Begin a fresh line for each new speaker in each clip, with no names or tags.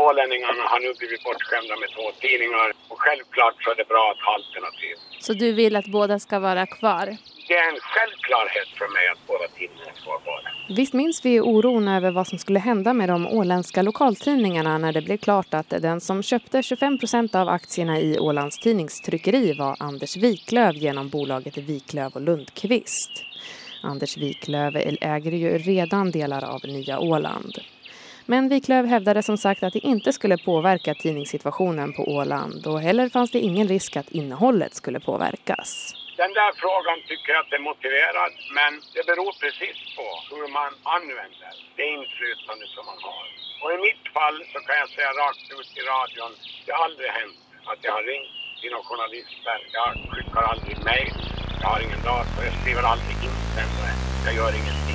Ålänningarna har nu blivit bortskämda med 2 tidningar och självklart så är det bra att ha alternativ.
Så du vill att båda ska vara kvar?
Det är en självklarhet för mig att båda tidningarna ska vara kvar.
Visst minns vi oron över vad som skulle hända med de åländska lokaltidningarna när det blev klart att den som köpte 25% av aktierna i Ålands tidningstryckeri var Anders Wiklöf genom bolaget Wiklöf och Lundqvist. Anders Wiklöf äger ju redan delar av Nya Åland. Men Wiklöf hävdade som sagt att det inte skulle påverka tidningssituationen på Åland och heller fanns det ingen risk att innehållet skulle påverkas.
Den där frågan tycker jag att det är motiverad, men det beror precis på hur man använder det inflytande som man har. Och i mitt fall så kan jag säga rakt ut i radion, det har aldrig hänt att jag har ringt till några journalister, jag skickar aldrig mejl, jag har ingen dator, jag skriver aldrig insändare, jag gör ingenting.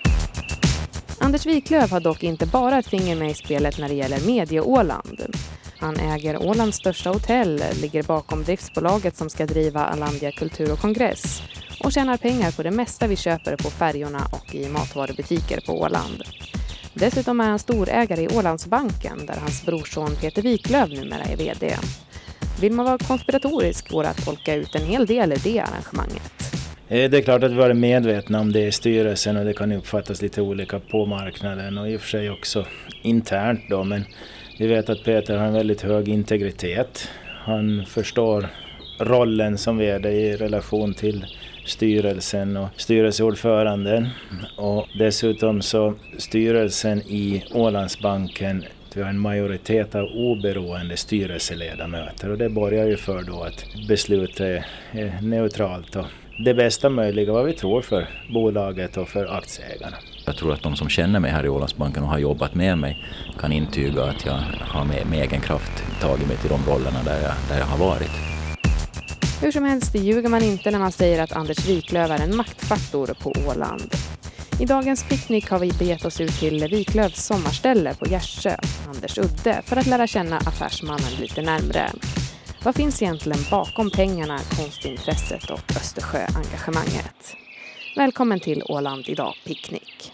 Anders Wiklöf har dock inte bara ett finger med i spelet när det gäller Media-Åland. Han äger Ålands största hotell, ligger bakom driftsbolaget som ska driva Alandia Kultur och Kongress och tjänar pengar på det mesta vi köper på färjorna och i matvarubutiker på Åland. Dessutom är han storägare i Ålandsbanken där hans brorson Peter Wiklöf numera är vd. Vill man vara konspiratorisk går att tolka ut en hel del i det arrangemanget.
Det är klart att vi var medvetna om det i styrelsen och det kan uppfattas lite olika på marknaden och i och för sig också internt då, men vi vet att Peter har en väldigt hög integritet. Han förstår rollen som vd i relation till styrelsen och styrelseordföranden. Och dessutom så styrelsen i Ålandsbanken, vi har en majoritet av oberoende styrelseledamöter och det borgar ju för då att beslutet är neutralt och det bästa möjliga vad vi tror för bolaget och för aktieägarna.
Jag tror att de som känner mig här i Ålandsbanken och har jobbat med mig kan intyga att jag har med egen kraft tagit mig till de rollerna där jag har varit.
Hur som helst, det ljuger man inte när man säger att Anders Wiklöf är en maktfaktor på Åland. I dagens picknick har vi begett oss ut till Wiklöfs sommarställe på Gärsö, Anders Udde, för att lära känna affärsmannen lite närmre. Vad finns egentligen bakom pengarna, konstintresset och Östersjö-engagemanget? Välkommen till Åland idag picknick.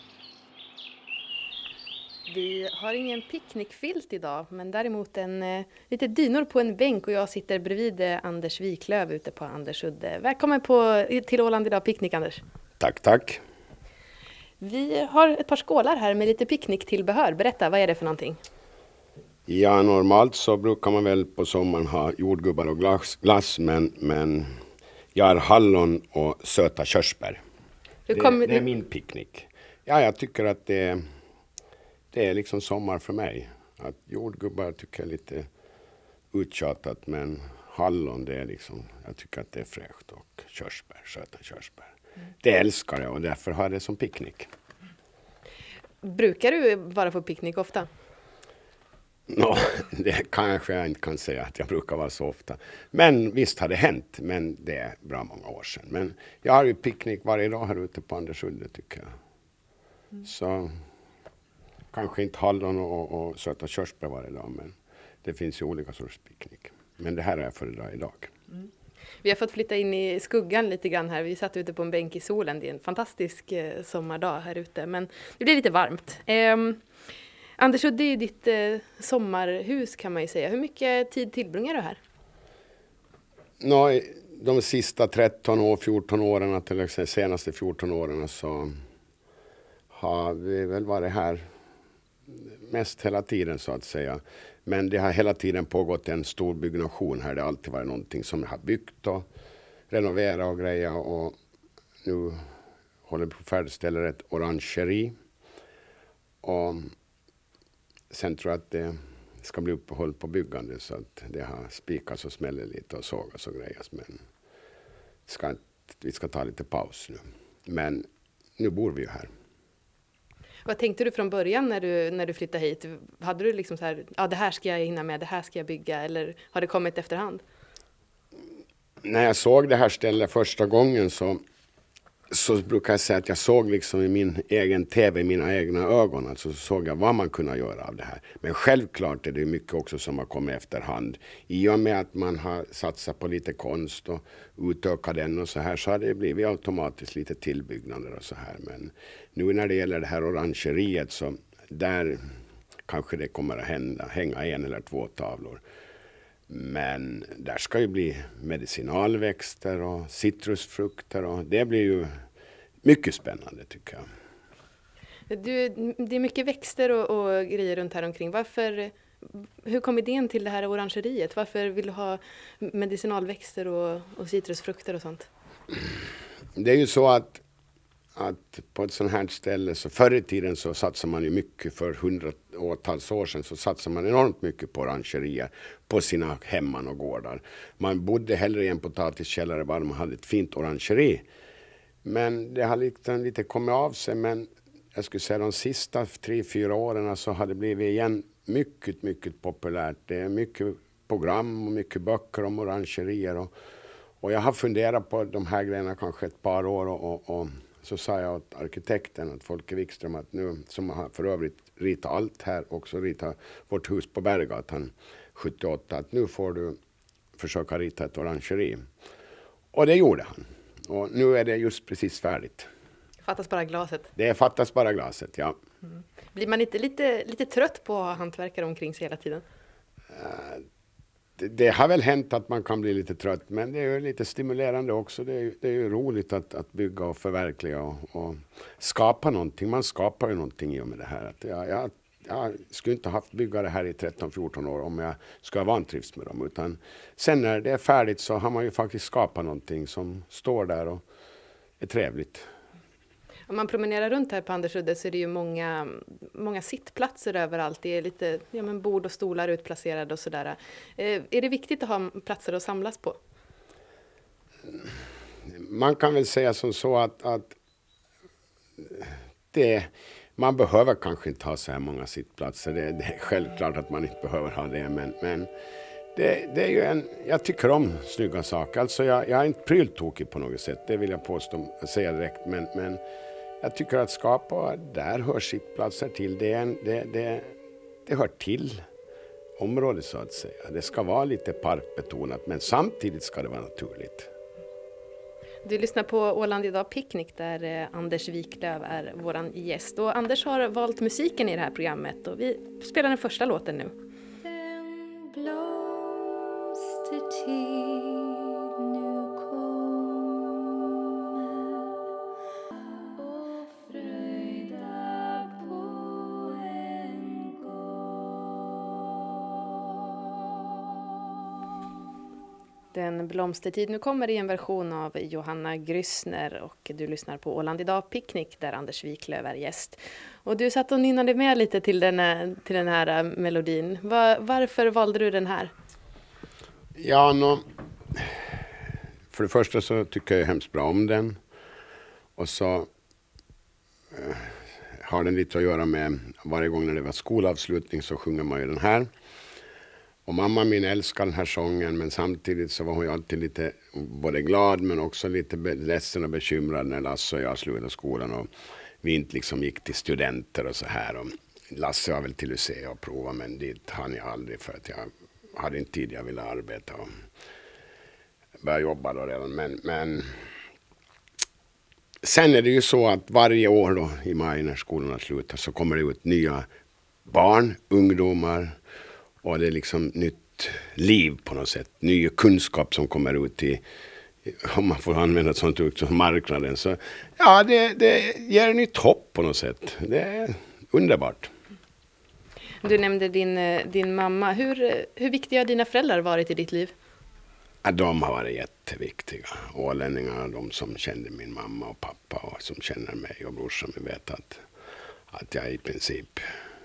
Vi har ingen picknickfilt idag, men däremot lite dynor på en bänk och jag sitter bredvid Anders Wiklöf ute på Anders Udde. Välkommen till Åland idag picknick, Anders.
Tack.
Vi har ett par skålar här med lite picknicktillbehör. Berätta, vad är det för någonting?
Ja, normalt så brukar man väl på sommaren ha jordgubbar och glass, men jag har hallon och söta körsbär. Det är min picknick. Ja, jag tycker att det är liksom sommar för mig. Att jordgubbar tycker jag är lite uttjatat, men hallon det är liksom, jag tycker att det är fräscht och söta körsbär. Det älskar jag och därför har jag det som picknick.
Brukar du vara på picknick ofta?
Det kanske jag inte kan säga att jag brukar vara så ofta. Men visst har det hänt, men det är bra många år sedan. Men jag har ju picknick varje dag här ute på Anders Udde tycker jag. Så kanske inte hallon och söta körsbär varje dag, men det finns ju olika sorts picknick. Men det här är jag föredrar idag.
Vi har fått flytta in i skuggan lite grann här. Vi satt ute på en bänk i solen. Det är en fantastisk sommardag här ute, men det blir lite varmt. Anders, det är ditt sommarhus kan man ju säga. Hur mycket tid tillbringar du här?
De sista 14 åren, till exempel senaste 14 åren så har vi väl varit här mest hela tiden så att säga. Men det har hela tiden pågått en stor byggnation här. Det har alltid varit någonting som jag har byggt och renoverat och grejer. Och nu håller vi på att färdigställa ett orangeri. Och sen tror jag att det ska bli uppehåll på byggande så att det har spikats och smäller lite och sågas och grejas. Men vi ska ta lite paus nu. Men nu bor vi ju här.
Vad tänkte du från början när du flyttade hit? Hade du liksom så här, det här ska jag hinna med, det här ska jag bygga, eller har det kommit efterhand?
När jag såg det här stället första gången så brukar jag säga att jag såg liksom i min egen tv, i mina egna ögon, alltså så såg jag vad man kunde göra av det här. Men självklart är det mycket också som har kommit efterhand. I och med att man har satsat på lite konst och utökat den och så här så har det blivit automatiskt lite tillbyggnader och så här. Men nu när det gäller det här orangeriet så där kanske det kommer att hänga 1 eller 2 tavlor. Men där ska ju bli medicinalväxter och citrusfrukter och det blir ju mycket spännande tycker jag.
Det är mycket växter och grejer runt här omkring. Hur kom idén till det här orangeriet? Varför vill du ha medicinalväxter och citrusfrukter och sånt?
Det är ju så att på ett sånt här ställe så förr i tiden så satsade man ju mycket, för 100-tals år sedan så satsade man enormt mycket på orangerier på sina hemman och gårdar. Man bodde hellre i en potatiskällare bara man hade ett fint orangeri. Men det har lite kommit av sig, men jag skulle säga de sista 3-4 åren så har det blivit igen mycket, mycket populärt. Det är mycket program och mycket böcker om orangerier och jag har funderat på de här grejerna kanske ett par år och så sa jag åt arkitekten, att Folke Wikström, att nu, som har för övrigt ritat allt här, också ritat vårt hus på Berggatan 78, att nu får du försöka rita ett orangeri. Och det gjorde han. Och nu är det just precis färdigt.
Fattas bara glaset.
Det fattas bara glaset, ja.
Mm. Blir man inte lite trött på att ha hantverkare omkring sig hela tiden?
Det har väl hänt att man kan bli lite trött, men det är ju lite stimulerande också. Det är ju roligt att bygga och förverkliga och skapa någonting. Man skapar ju någonting i och med det här. Att jag skulle inte haft byggare här i 13-14 år om jag skulle ha vantrivts med dem. Utan sen när det är färdigt så har man ju faktiskt skapat någonting som står där och är trevligt.
Om man promenerar runt här på Andersudde så är det ju många sittplatser överallt. Det är lite bord och stolar utplacerade och sådär. Är det viktigt att ha platser att samlas på?
Man kan väl säga som så att man behöver kanske inte ha så här många sittplatser. Det är självklart att man inte behöver ha det. Men det är ju jag tycker om snygga saker. Alltså jag är inte pryltokig på något sätt. Det vill jag säga direkt. Men jag tycker att skapa, där hör sittplatser till. Det hör till området så att säga. Det ska vara lite parkbetonat, men samtidigt ska det vara naturligt.
Du lyssnar på Åland idag Picknick där Anders Wiklöf är våran gäst. Och Anders har valt musiken i det här programmet och vi spelar den första låten nu.
Den blomstertid nu kommer och fröjda på en gång.
Den blomstertid nu kommer i en version av Johanna Grüssner och du lyssnar på Åland idag Picknick där Anders Wiklöf är gäst. Och du satt och nynnade med lite till den här melodin. Varför valde du den här?
Ja, för det första så tycker jag hemskt bra om den. Och så har den lite att göra med varje gång när det var skolavslutning så sjunger man ju den här. Och mamma min älskar den här sången, men samtidigt så var hon ju alltid lite både glad men också lite ledsen och bekymrad när Lasse och jag slutade skolan och vi inte liksom gick till studenter och så här. Och Lasse var väl till Lucea och prova, men dit hann jag aldrig för att jag hade inte tid, jag ville arbeta och börja jobba då redan. Men sen är det ju så att varje år då i maj när skolorna slutar så kommer det ut nya barn, ungdomar. Och det är liksom nytt liv på något sätt. Ny kunskap som kommer ut om man får använda ett sånt uttryck som marknaden. Så ja, det ger nytt hopp på något sätt. Det är underbart.
Du nämnde din mamma. Hur viktiga har dina föräldrar varit i ditt liv?
Ja, de har varit jätteviktiga. Ålänningarna, de som kände min mamma och pappa och som känner mig och brorsan, vet att jag i princip...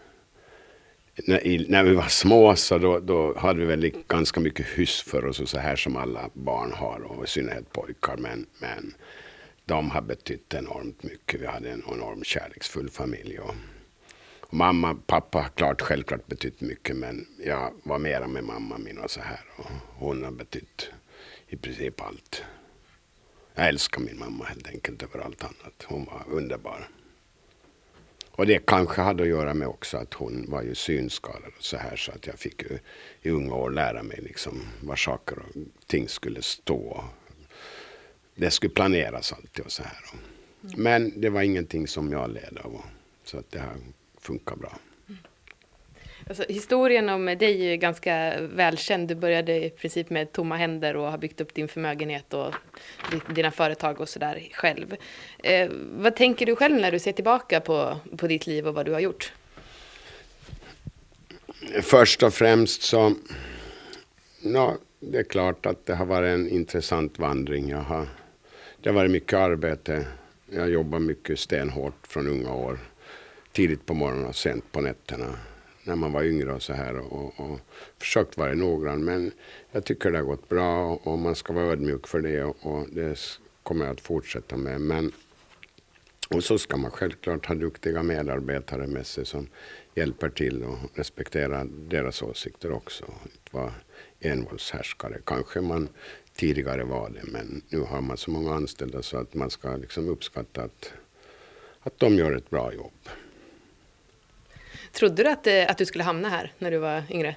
När vi var små så då hade vi väl ganska mycket hyss för oss och så här som alla barn har och i synnerhet pojkar. Men de har betytt enormt mycket. Vi hade en enormt kärleksfull familj. Och mamma och pappa har självklart betytt mycket, men jag var mera med mamma min och så här. Och hon har betytt i princip allt. Jag älskar min mamma helt enkelt över allt annat. Hon var underbar. Och det kanske hade att göra med också att hon var ju synskadad och så här, så att jag fick ju i unga år lära mig liksom var saker och ting skulle stå. Det skulle planeras alltid och så här. Men det var ingenting som jag led av, så att det här funkar bra.
Alltså, historien om dig är ju ganska välkänd. Du började i princip med tomma händer och har byggt upp din förmögenhet och dina företag och sådär själv. Vad tänker du själv när du ser tillbaka på ditt liv och vad du har gjort?
Först och främst så, det är klart att det har varit en intressant vandring. Det har varit mycket arbete. Jag jobbar mycket stenhårt från unga år. Tidigt på morgonen och sent på nätterna. När man var yngre och så här. Och försökt vara noggrann. Men jag tycker det har gått bra och man ska vara ödmjuk för det. Och det kommer jag att fortsätta med. Och så ska man självklart ha duktiga medarbetare med sig som hjälper till och respektera deras åsikter också. Att vara envåldshärskare. Kanske man tidigare var det, men nu har man så många anställda så att man ska liksom uppskatta att de gör ett bra jobb.
Trodde du att du skulle hamna här när du var yngre?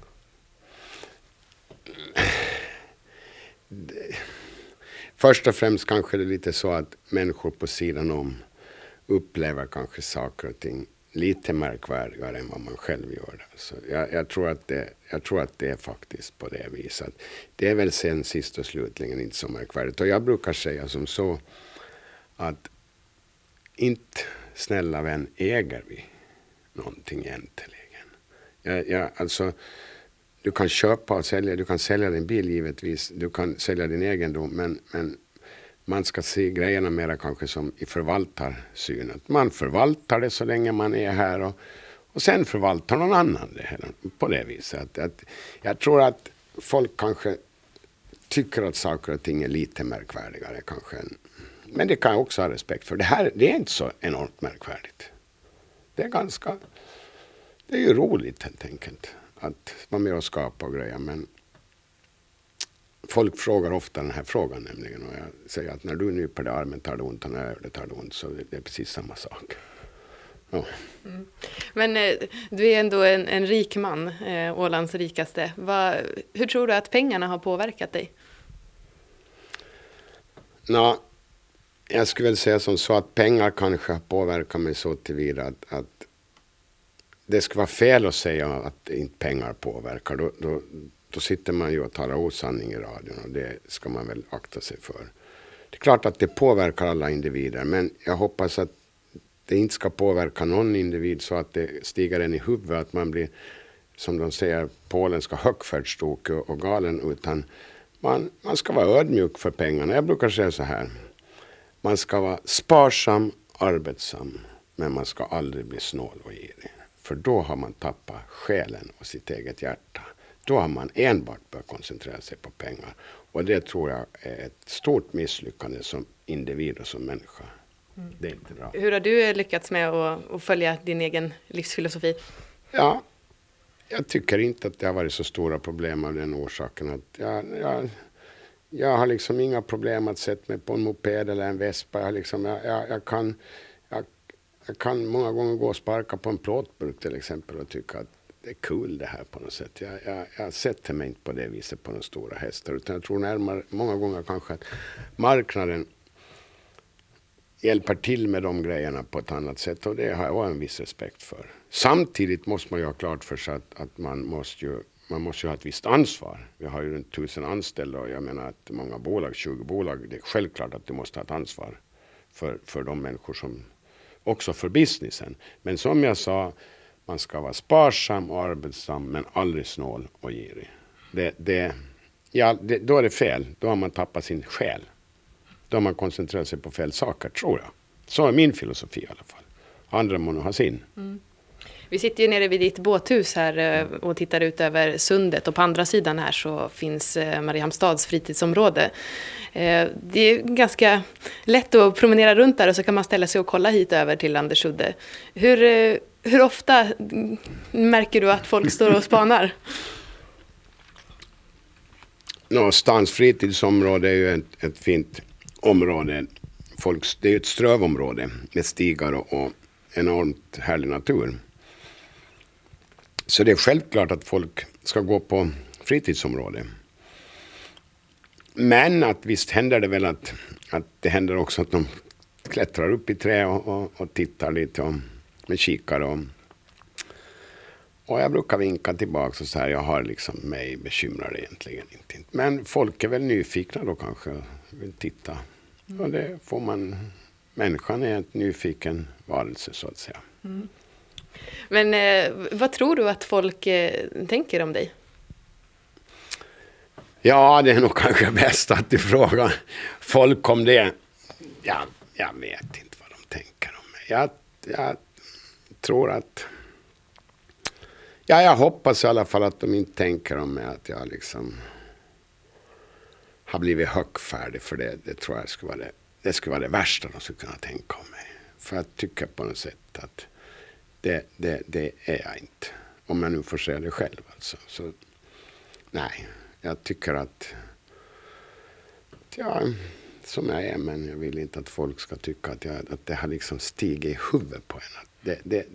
Först och främst kanske det är lite så att människor på sidan om upplever kanske saker och ting lite märkvärdigare än vad man själv gör. Så jag tror att det är faktiskt på det viset. Det är väl sen sist och slutligen inte så märkvärdigt. Och jag brukar säga som så att inte, snälla vän, äger vi någonting egentligen. Alltså, du kan köpa och sälja, du kan sälja din bil givetvis, du kan sälja din egendom, men man ska se grejerna mera kanske som i förvaltarsynen. Man förvaltar det så länge man är här och sen förvaltar någon annan det här, på det viset. Att jag tror att folk kanske tycker att saker och ting är lite märkvärdigare kanske. Men det kan jag också ha respekt för. Det är inte så enormt märkvärdigt. Det är ju roligt helt enkelt att vara med och skapa och grejer, men folk frågar ofta den här frågan nämligen, och jag säger att när du nyper det armen tar det ont och när jag gör det tar det ont, så det är precis samma sak. Ja.
Mm. Men du är ändå en rik man, Ålands rikaste. Hur tror du att pengarna har påverkat dig?
Jag skulle väl säga som så att pengar kanske har påverkat mig så tillvida att det skulle vara fel att säga att inte pengar påverkar. Då sitter man ju och talar osanning i radion, och det ska man väl akta sig för. Det är klart att det påverkar alla individer, men jag hoppas att det inte ska påverka någon individ så att det stiger en i huvudet att man blir, som de säger, Polenska högfärdstok och galen, utan man ska vara ödmjuk för pengarna. Jag brukar säga så här: man ska vara sparsam, arbetsam, men man ska aldrig bli snål och girig. För då har man tappat själen och sitt eget hjärta. Då har man enbart börjat koncentrera sig på pengar. Och det tror jag är ett stort misslyckande som individ och som människa. Mm. Det är inte bra.
Hur har du lyckats med att följa din egen livsfilosofi?
Ja, jag tycker inte att det har varit så stora problem av den orsaken. Att jag har liksom inga problem att sätta mig på en moped eller en vespa. Jag kan många gånger gå och sparka på en plåtburk till exempel och tycka att det är kul det här på något sätt. Jag sätter mig inte på det viset på de stora hästar, utan jag tror många gånger kanske att marknaden hjälper till med de grejerna på ett annat sätt, och det har jag en viss respekt för. Samtidigt måste man ju ha klart för sig att man måste ju ha ett visst ansvar. Vi har ju runt 1000 anställda, och jag menar att många bolag, 20 bolag, det är självklart att du måste ha ett ansvar för de människor som också för businessen. Men som jag sa, man ska vara sparsam och arbetsam, men aldrig snål och girig. Då är det fel. Då har man tappat sin själ. Då har man koncentrerat sig på fel saker, tror jag. Så är min filosofi i alla fall. Andra må ha sin. Mm.
Vi sitter ju nere vid ditt båthus här och tittar ut över sundet, och på andra sidan här så finns Mariehamnstads fritidsområde. Det är ganska lätt att promenera runt där, och så kan man ställa sig och kolla hit över till Andersudde. Hur ofta märker du att folk står och spanar?
Stans fritidsområde är ju ett fint område. Det är ju ett strövområde med stigar och enormt härlig natur. Så det är självklart att folk ska gå på fritidsområde. Men att visst händer det väl att det händer också att de klättrar upp i trä och tittar lite med kikare Och jag brukar vinka tillbaka och säga jag har liksom mig bekymrar egentligen inte. Men folk är väl nyfikna då kanske, vill titta. Och det får man, människan är en nyfiken varelse så att säga.
Men vad tror du att folk tänker om dig?
Ja, det är nog kanske bäst att du frågar folk om det. Ja, jag vet inte vad de tänker om mig. Jag tror att... Ja, jag hoppas i alla fall att de inte tänker om mig att jag liksom har blivit högfärdig. För det tror jag det skulle vara det värsta de skulle kunna tänka om mig. För jag tycker på något sätt att det är jag inte. Om jag nu får säga det själv alltså. Så nej, jag tycker att ja, som jag är, men jag vill inte att folk ska tycka att det har liksom stigit i huvudet på en.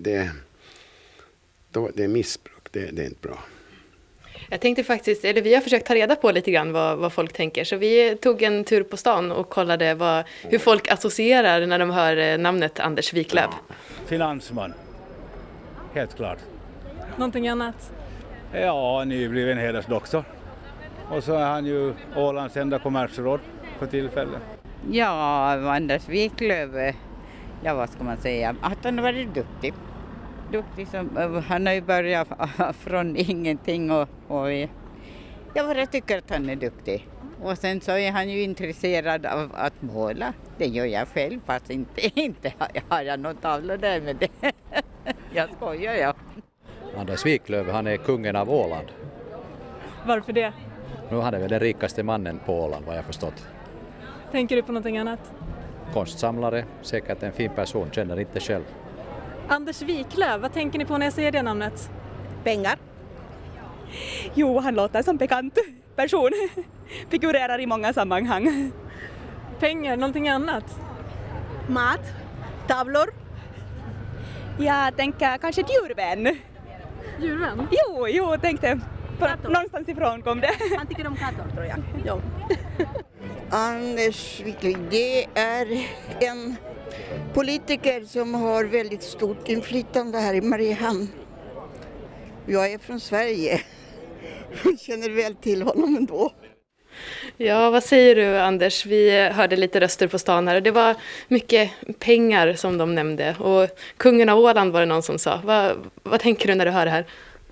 Det är missbruk, det är inte bra.
Jag tänkte faktiskt, eller vi har försökt ta reda på lite grann vad folk tänker. Så vi tog en tur på stan och kollade hur folk associerar när de hör namnet Anders Wiklöf.
Finansman, helt klart.
Någonting annat?
Ja, nybliven hedersdoktor. Och så är han ju Ålands enda kommersråd för tillfället.
Ja, Anders Wiklöf, ja vad ska man säga, att han har varit duktig. Han har ju börjat från ingenting och jag tycker att han är duktig. Och sen så är han ju intresserad av att måla. Det gör jag själv, fast inte har jag någon tavla där med det. Jag skojar, ja.
Anders Wiklöf, han är kungen av Åland.
Varför det?
Nu han är väl den rikaste mannen på Åland, vad jag förstått.
Tänker du på någonting annat?
Konstsamlare, säkert en fin person, känner inte själv.
Anders Wiklöf, vad tänker ni på när jag säger det namnet?
Pengar. Jo, han låter som bekant person. Figurerar i många sammanhang.
Pengar, någonting annat?
Mat, tavlor. Jag tänker kanske djurvän.
Djurvän?
Jo, tänkte. Någonstans ifrån kom det.
Han tycker om katter, tror jag.
Jo.
Anders Wiklöf, det är en politiker som har väldigt stort inflytande här i Mariehamn. Jag är från Sverige. Jag känner väl till honom ändå.
Ja, vad säger du Anders? Vi hörde lite röster på stan här och det var mycket pengar som de nämnde. Och kungen av Åland var det någon som sa. Vad tänker du när du hör det här?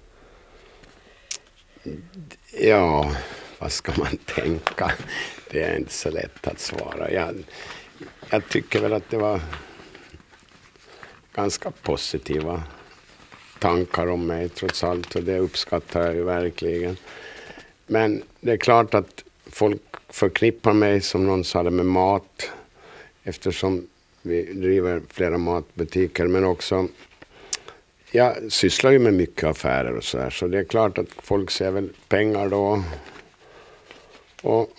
Ja, vad ska man tänka? Det är inte så lätt att svara. Jag tycker väl att det var ganska positiva tankar om mig trots allt och det uppskattar jag ju verkligen. Men det är klart att folk förknippar mig som någon sa det med mat eftersom vi driver flera matbutiker men också jag sysslar ju med mycket affärer och så här så det är klart att folk ser väl pengar då och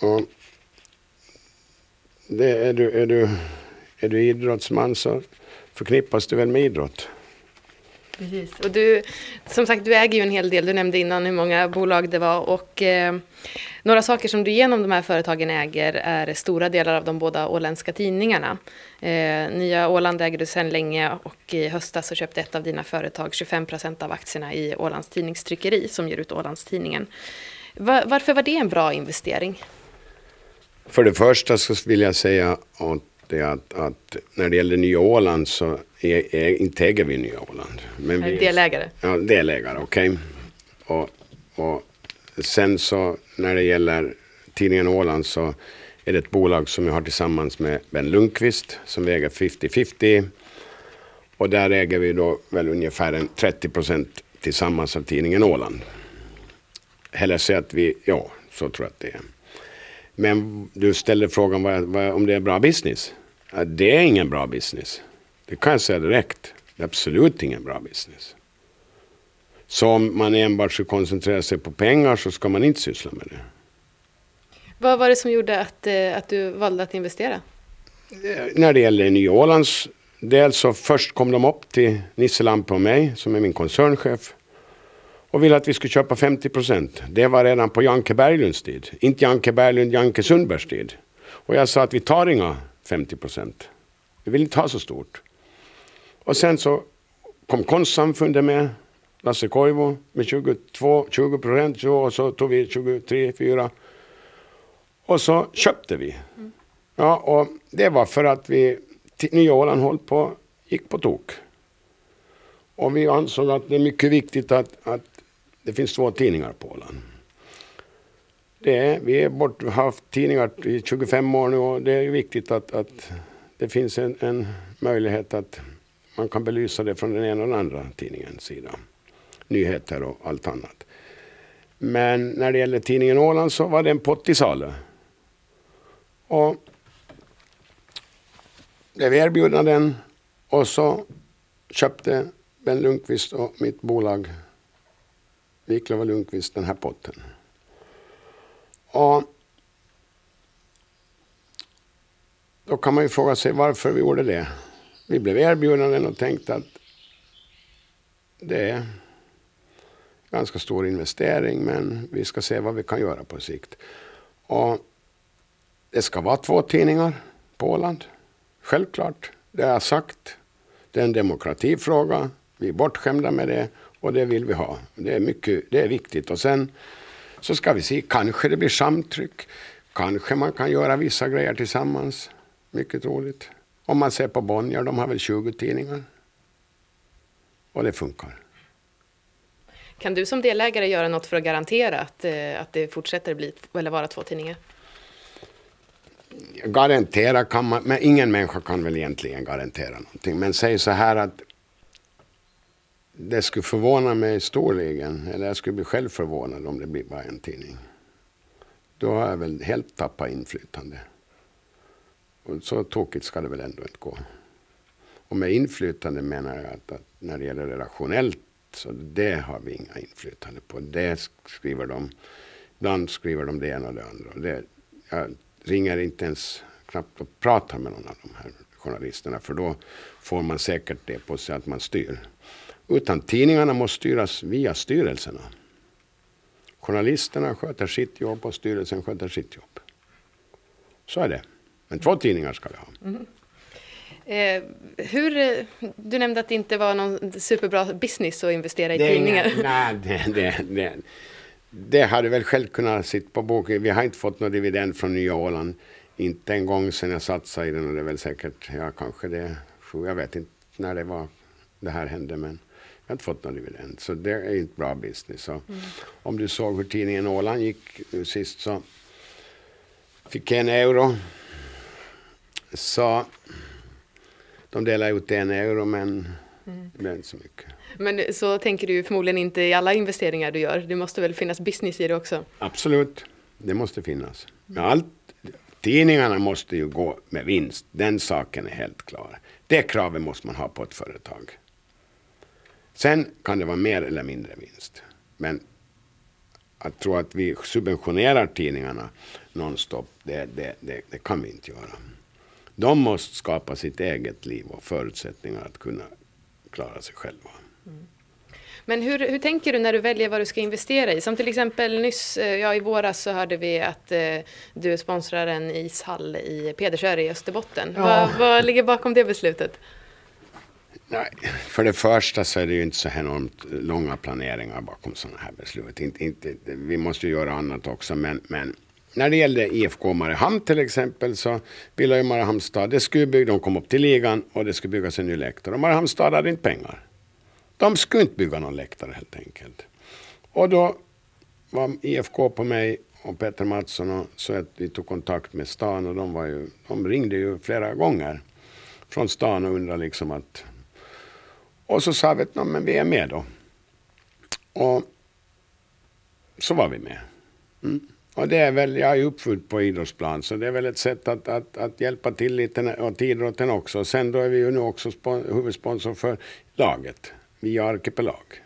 det är du idrottsman så förknippas du väl med idrott.
Precis. Och du, som sagt, du äger ju en hel del. Du nämnde innan hur många bolag det var. Och några saker som du genom de här företagen äger är stora delar av de båda åländska tidningarna. Nya Åland äger du sedan länge och i höstas så köpte ett av dina företag 25% av aktierna i Ålands tidningstryckeri som ger ut Ålandstidningen. Varför var det en bra investering?
För det första så vill jag säga att när det gäller Nya Åland så inte äger vi Nya Åland. Men vi är
delägare.
Ja, delägare, okej. Och sen så när det gäller tidningen Åland så är det ett bolag som jag har tillsammans med Ben Lundqvist som vi äger 50-50. Och där äger vi då väl ungefär 30% tillsammans av tidningen Åland. Eller så att så tror jag att det är. Men du ställer frågan om det är bra business. Ja, det är ingen bra business. Det kan jag säga direkt. Det är absolut ingen bra business. Så om man enbart ska koncentrera sig på pengar så ska man inte syssla med det.
Vad var det som gjorde att du valde att investera?
När det gäller Nya Ålands del så först kom de upp till Nisse Lampe och mig som är min koncernchef. Och ville att vi skulle köpa 50%. Det var redan på Janke Berglunds tid. Inte Janke Berglund, Janke Sundbergs tid. Och jag sa att vi tar inga 50%. Vi vill inte ha så stort. Och sen så kom Konstsamfundet med. Lasse Koivu med 20%, och så tog vi 23-4 och så köpte vi. Ja, och det var för att Nya Åland gick på tok. Och vi ansåg att det är mycket viktigt att det finns 2 tidningar på Åland. Vi har haft tidningar i 25 år nu, och det är viktigt att det finns en möjlighet att man kan belysa det från den ena och den andra tidningens sida. Nyheter och allt annat. Men när det gäller tidningen Åland så var det en pott i salu. Och blev erbjudna den, och så köpte Ben Lundqvist och mitt bolag Wiklöf och Lundqvist den här potten. Och då kan man ju fråga sig varför vi gjorde det. Vi blev erbjudna den och tänkte att det är ganska stor investering, men vi ska se vad vi kan göra på sikt. Och det ska vara 2 tidningar på Åland. Självklart, det har jag sagt. Det är en demokratifråga. Vi är bortskämda med det, och det vill vi ha. Det är viktigt. Och sen så ska vi se, kanske det blir samtryck. Kanske man kan göra vissa grejer tillsammans. Mycket roligt. Om man ser på Bonnier, de har väl 20 tidningar. Och det funkar.
Kan du som delägare göra något för att garantera att det fortsätter vara 2 tidningar?
Garantera kan man, men ingen människa kan väl egentligen garantera någonting. Men säg så här att det skulle förvåna mig storligen, eller jag skulle bli själv förvånad om det blir bara en tidning. Då har jag väl helt tappat inflytande. Och så tokigt ska det väl ändå inte gå. Och med inflytande menar jag att när det gäller redaktionellt, så det har vi inga inflytande på. Det skriver de, ibland skriver de det ena och det andra. Jag ringer inte ens knappt och pratar med någon av de här journalisterna, för då får man säkert det på sig att man styr. Utan tidningarna måste styras via styrelserna. Journalisterna sköter sitt jobb och styrelsen sköter sitt jobb. Så är det. Men 2 tidningar ska vi ha.
Du nämnde att det inte var någon superbra business att investera i tidningar.
Nej, det hade väl själv kunnat sitta på boken. Vi har inte fått någon dividend från Nya Åland. Inte en gång sedan jag satsade i den, och det är väl säkert, kanske det, jag vet inte när det här hände, men jag har inte fått någon dividend. Så det är inte bra business. Så om du såg hur tidningen Åland gick sist, så fick 1 euro. Så de delar ut 1 euro, men det blev inte så mycket.
Men så tänker du förmodligen inte i alla investeringar du gör. Det måste väl finnas business i det också?
Absolut, det måste finnas. Tidningarna måste ju gå med vinst. Den saken är helt klar. Det kravet måste man ha på ett företag. Sen kan det vara mer eller mindre vinst. Men att tro att vi subventionerar tidningarna nonstop, det kan vi inte göra. De måste skapa sitt eget liv och förutsättningar att kunna klara sig själva.
Men hur tänker du när du väljer vad du ska investera i? Som till exempel nyss, i våras så hörde vi att du sponsrar en ishall i Pedersöre i Österbotten.
Ja.
Vad ligger bakom det beslutet?
Nej, för det första så är det ju inte så enormt långa planeringar bakom sådana här beslut. Vi måste ju göra annat också, men när det gäller IFK Mariehamn till exempel, så ville ju Mariehamnstad, de kom upp till ligan och det skulle byggas en ny läktare. Och Mariehamnstad hade inte pengar. De skulle inte bygga någon läktare helt enkelt. Och då var IFK på mig och Peter Mattsson, och så att vi tog kontakt med stan, och de ringde ju flera gånger från stan och undrade liksom att, och så sa vi att men vi är med då. Och så var vi med. Och det är väl, jag är uppfödd på idrottsplan, så det är väl ett sätt att hjälpa till lite åt idrotten också. Sen då är vi ju nu också huvudsponsor för laget via Arkipelag.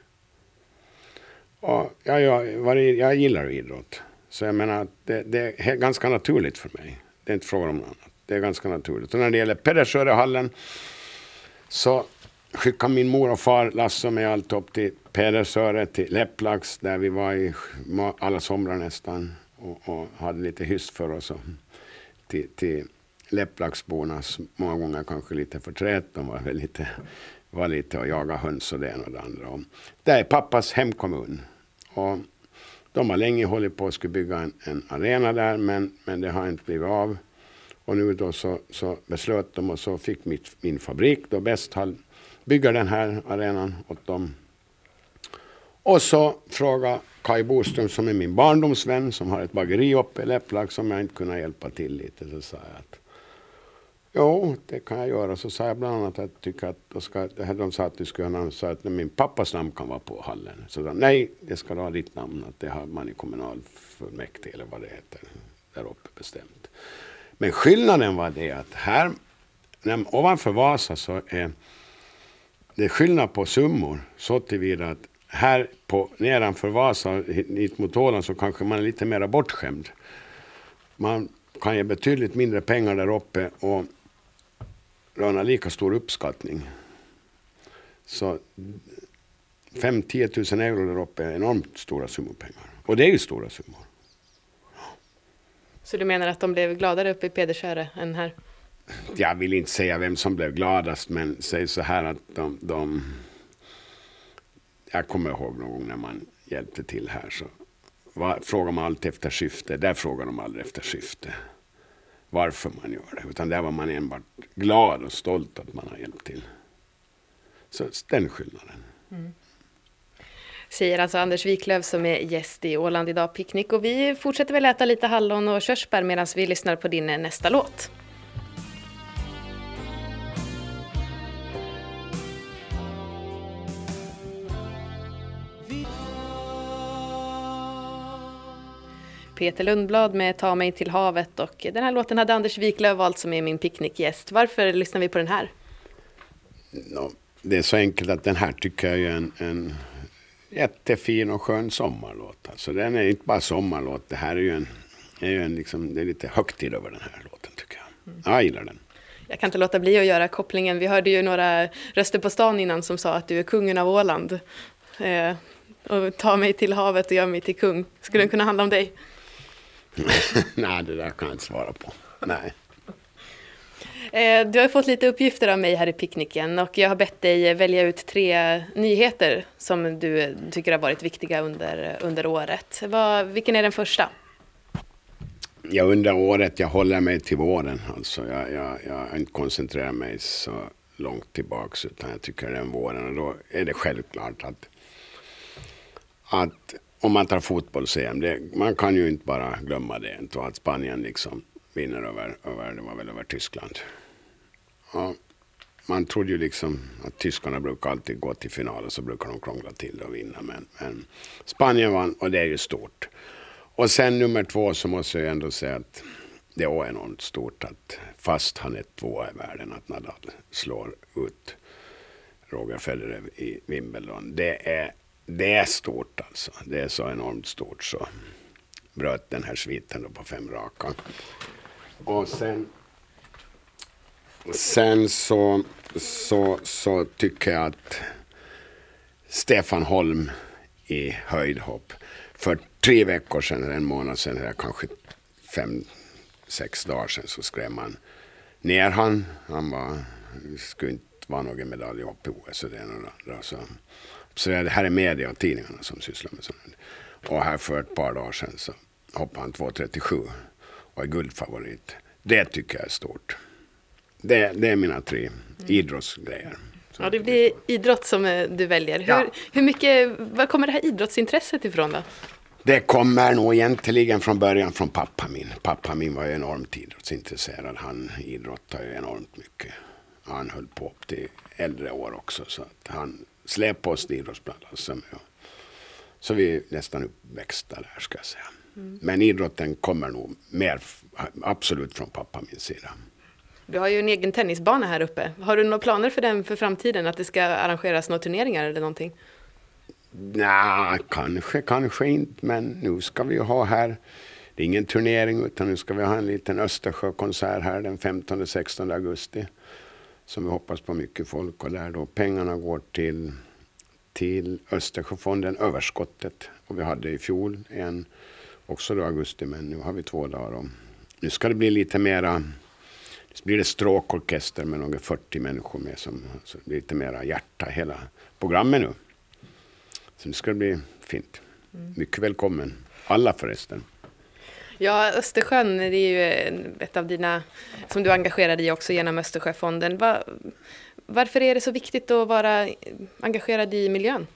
Och jag gillar idrott. Så jag menar att det är ganska naturligt för mig. Det är inte frågan om något annat. Det är ganska naturligt. Och när det gäller Pedersörehallen så skickade min mor och far Lasse med allt upp till Pedersöre, till Läpplax, där vi var i alla somrar nästan och hade lite hyss för oss. Till Läpplaxborna många gånger kanske lite förträt. De var väl lite var lite och jaga höns och det ena och det andra. Och det är pappas hemkommun. Och de har länge hållit på att skulle bygga en arena där, men det har inte blivit av. Och nu då så beslöt de, och så fick min fabrik då Besthall bygga den här arenan åt dem. Och så frågade Kai Boström, som är min barndomsvän, som har ett bageri uppe i Läpplag, som jag inte kunde hjälpa till lite. Så sa jag att jo, det kan jag göra. Så sa jag bland annat att jag tycker att de sa att du skulle ha namn, så att min pappas namn kan vara på hallen. Så då, nej, det ska ha ditt namn, att det har man i kommunalfullmäktige eller vad det heter där uppe bestämt. Men skillnaden var det att här, ovanför Vasa, så är det skillnad på summor, så tillvida att här nedanför Vasa, hit mot Åland, så kanske man är lite mer bortskämd. Man kan ge betydligt mindre pengar där uppe och röna lika stor uppskattning. Så 5-10 000 euro där uppe är enormt stora summor pengar. Och det är ju stora summor.
Så du menar att de blev gladare uppe i Pedersöre än här?
Jag vill inte säga vem som blev gladast, men säg så här att jag kommer ihåg någon gång när man hjälpte till här, så frågar man alltid efter syfte. Där frågar de aldrig efter syfte. Varför man gör det. Utan där var man enbart glad och stolt att man har hjälpt till. Så den skillnaden.
Mm. Säger alltså Anders Wiklöf, som är gäst i Åland idag picknick. Och vi fortsätter väl äta lite hallon och körsbär medan vi lyssnar på din nästa låt. Peter Lundblad med Ta mig till havet, och den här låten hade Anders Wiklöf valt, som är min picknickgäst. Varför lyssnar vi på den här?
Det är så enkelt att den här tycker jag är en jättefin och skön sommarlåt. Alltså den är inte bara sommarlåt, det här är ju en liksom, det är lite högtid över den här låten tycker jag. Jag gillar den.
Jag kan inte låta bli att göra kopplingen. Vi hörde ju några röster på stan innan som sa att du är kungen av Åland. Och ta mig till havet och gör mig till kung. Skulle den kunna handla om dig?
Nej, det där kan jag inte svara på. Nej.
Du har fått lite uppgifter av mig här i picknicken, och jag har bett dig välja ut 3 nyheter som du tycker har varit viktiga under året. Vilken är den första?
Under året, jag håller mig till våren. Alltså jag inte koncentrerar mig så långt tillbaks, utan jag tycker den våren. Och då är det självklart att om man tar fotbolls-EM, man kan ju inte bara glömma det. Och att Spanien liksom vinner över Tyskland. Och man trodde ju liksom att tyskarna brukar alltid gå till final och så brukar de krångla till och vinna. Men Spanien vann, och det är ju stort. Och sen nummer 2, så måste jag ändå säga att det är enormt stort att fast han är 2 i världen, att Nadal slår ut Roger Federer i Wimbledon. Det är stort alltså. Det är så enormt stort, så bröt den här sviten då på 5 raka. Och sen så tycker jag att Stefan Holm i höjdhopp för 3 veckor sedan, eller en månad sedan, eller kanske 5-6 dagar sedan, så skrev man ner han skulle inte vara någon medalj upp i OS och det ena. Så det här är media och tidningarna som sysslar med sånt. Och här för ett par dagar sedan så hoppade han 2,37 och är guldfavorit. Det tycker jag är stort. Det är mina 3 idrottsgrejer.
Ja, det blir idrott som du väljer.
Ja.
Var kommer det här idrottsintresset ifrån då?
Det kommer nog egentligen från början från pappa min. Pappa min var ju enormt idrottsintresserad. Han idrottade ju enormt mycket. Han höll på upp till äldre år också, så att han släpp på oss idrottsplats. Så vi är nästan uppväxta där, ska jag säga. Men idrotten kommer nog mer absolut från pappa min sida.
Du har ju en egen tennisbana här uppe. Har du några planer för den för framtiden? Att det ska arrangeras några turneringar eller någonting?
Nej, kanske inte. Men nu ska vi ha här. Det är ingen turnering, utan nu ska vi ha en liten Östersjökonsert här den 15-16 augusti. Som vi hoppas på mycket folk. Och där då pengarna går till Östersjöfonden, överskottet. Och vi hade i fjol också då augusti, men nu har vi 2 dagar. Och nu ska det bli lite mera. Så blir det stråkorkester med några 40 människor med som så blir lite mera hjärta hela programmet nu. Så det ska bli fint. Mycket välkommen. Alla förresten.
Ja, Östersjön, det är ju ett av dina som du engagerade i också genom Östersjöfonden. Varför är det så viktigt att vara engagerad i miljön?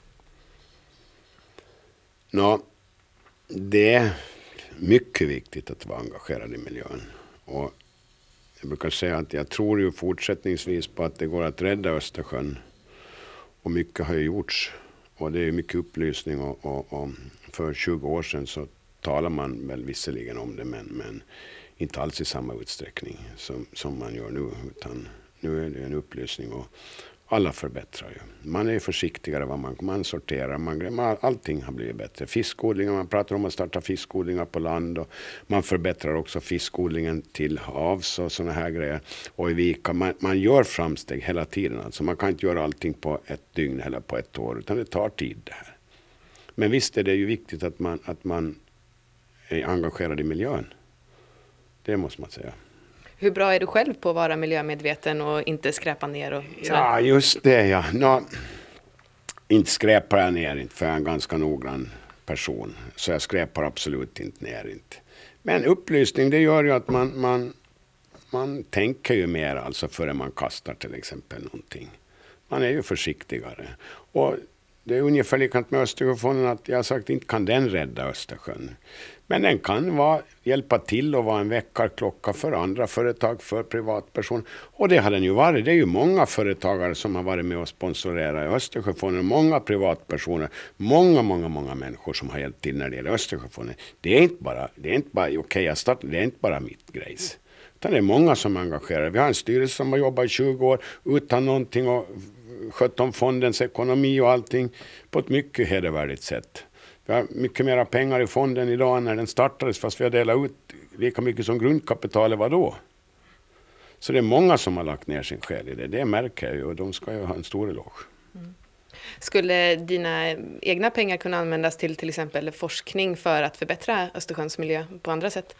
Det är mycket viktigt att vara engagerad i miljön. Och jag brukar säga att jag tror ju fortsättningsvis på att det går att rädda Östersjön. Och mycket har ju gjorts. Och det är mycket upplysning och för 20 år sedan så talar man väl visserligen om det men inte alls i samma utsträckning som man gör nu. Utan nu är det en upplysning och alla förbättrar ju. Man är försiktigare vad man sorterar. Allting har blivit bättre. Fiskodlingar, man pratar om att starta fiskodlingar på land. Och man förbättrar också fiskodlingen till havs och sådana här grejer. Och i vika. Man gör framsteg hela tiden. Alltså man kan inte göra allting på ett dygn eller på ett år. Utan det tar tid det här. Men visst är det ju viktigt att man är engagerad i miljön. Det måste man säga.
Hur bra är du själv på att vara miljömedveten och inte skräpa ner? Och
ja, just det. Ja. Inte skräpar jag ner, inte, för jag är en ganska noggrann person. Så jag skräpar absolut inte ner. Inte. Men upplysning, det gör ju att man tänker ju mer alltså före man kastar till exempel någonting. Man är ju försiktigare. Och det är ungefär likadant med Östersjöfonden att jag har sagt inte kan den rädda Östersjön. Men den kan hjälpa till och vara en väckarklocka för andra företag, för privatpersoner. Och det har den ju varit. Det är ju många företagare som har varit med och sponsorerat i Östersjöfonden. Många privatpersoner. Många människor som har hjälpt till när det gäller Östersjöfonden. Det är inte bara det är inte bara mitt grejs. Utan det är många som är engagerade. Vi har en styrelse som har jobbat i 20 år utan någonting och skött om fondens ekonomi och allting på ett mycket hedervärdigt sätt. Vi har mycket mera pengar i fonden idag när den startades fast vi har delat ut lika mycket som grundkapitalet var då. Så det är många som har lagt ner sin själ i det. Det märker jag ju och de ska ju ha en stor eloge.
Skulle dina egna pengar kunna användas till exempel forskning för att förbättra Östersjöns miljö på andra sätt?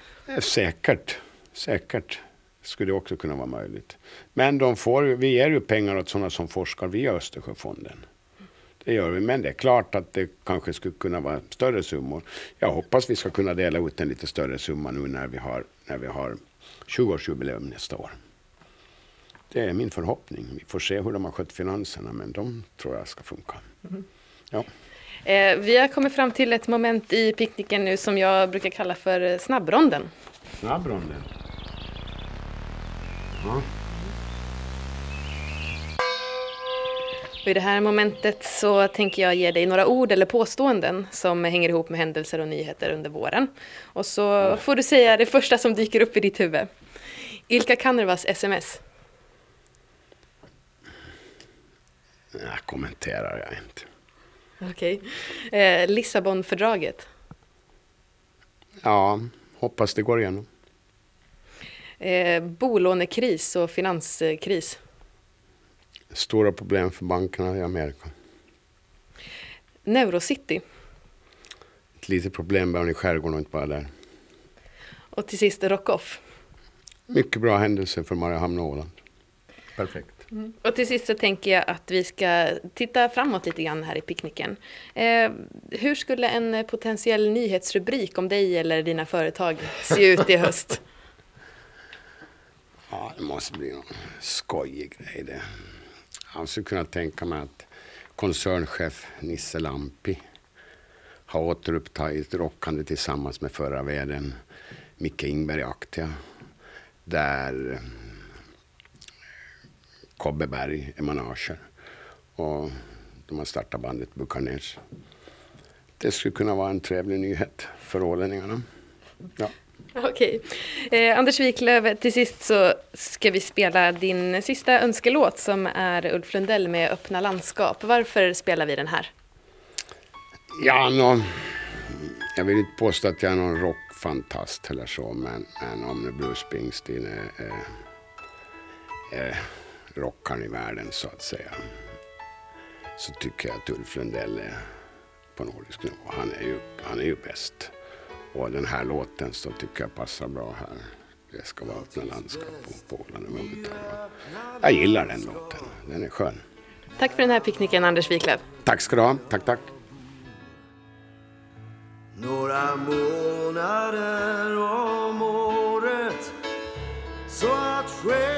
Säkert skulle det också kunna vara möjligt. Men vi ger ju pengar åt sådana som forskar via Östersjöfonden. Det gör vi, men det är klart att det kanske skulle kunna vara större summor. Jag hoppas vi ska kunna dela ut en lite större summa nu när vi har 20-årsjubileum nästa år. Det är min förhoppning. Vi får se hur de har skött finanserna, men de tror jag ska funka. Ja. Vi har kommit fram till ett moment i picknicken nu som jag brukar kalla för snabbronden.
Snabbronden? Ja.
I det här momentet så tänker jag ge dig några ord eller påståenden som hänger ihop med händelser och nyheter under våren. Och så får du säga det första som dyker upp i ditt huvud. Ilkka Kanervas sms.
Jag kommenterar jag inte.
Okej. Lissabonfördraget.
Ja, hoppas det går igenom.
Bolånekris och finanskris.
Stora problem för bankerna i Amerika.
Neurocity.
Ett litet problem bara i skärgården och inte bara där.
Och till sist Rockoff.
Mycket bra händelser för Mariehamn och Åland. Perfekt.
Och till sist så tänker jag att vi ska titta framåt lite grann här i picknicken. Hur skulle en potentiell nyhetsrubrik om dig eller dina företag se ut i höst?
Ja, det måste bli någon skojig grej det. Jag skulle kunna tänka mig att koncernchef Nisse Lampi har återupptagit rockande tillsammans med förra vdn Micke Ingberg Aktia. Där Kobbe Berg är manager. Och de har startat bandet Bukarnes. Det skulle kunna vara en trevlig nyhet för ålänningarna. Ja.
Okej. Anders Wiklöf, till sist så ska vi spela din sista önskelåt som är Ulf Lundell med Öppna landskap. Varför spelar vi den här?
Ja, jag vill inte påstå att jag är någon rockfantast eller så, men om Bruce Springsteen är rockaren i världen så att säga, så tycker jag att Ulf Lundell är på nordisk nivå. Han är ju bäst. Och den här låten så tycker jag passar bra här. det ska vara öppna landskap på Åland överhuvudtaget. Jag gillar den låten, den är skön.
Tack för den här picknicken, Anders Wiklöf.
Tack ska du ha, tack.
Några månader om året så att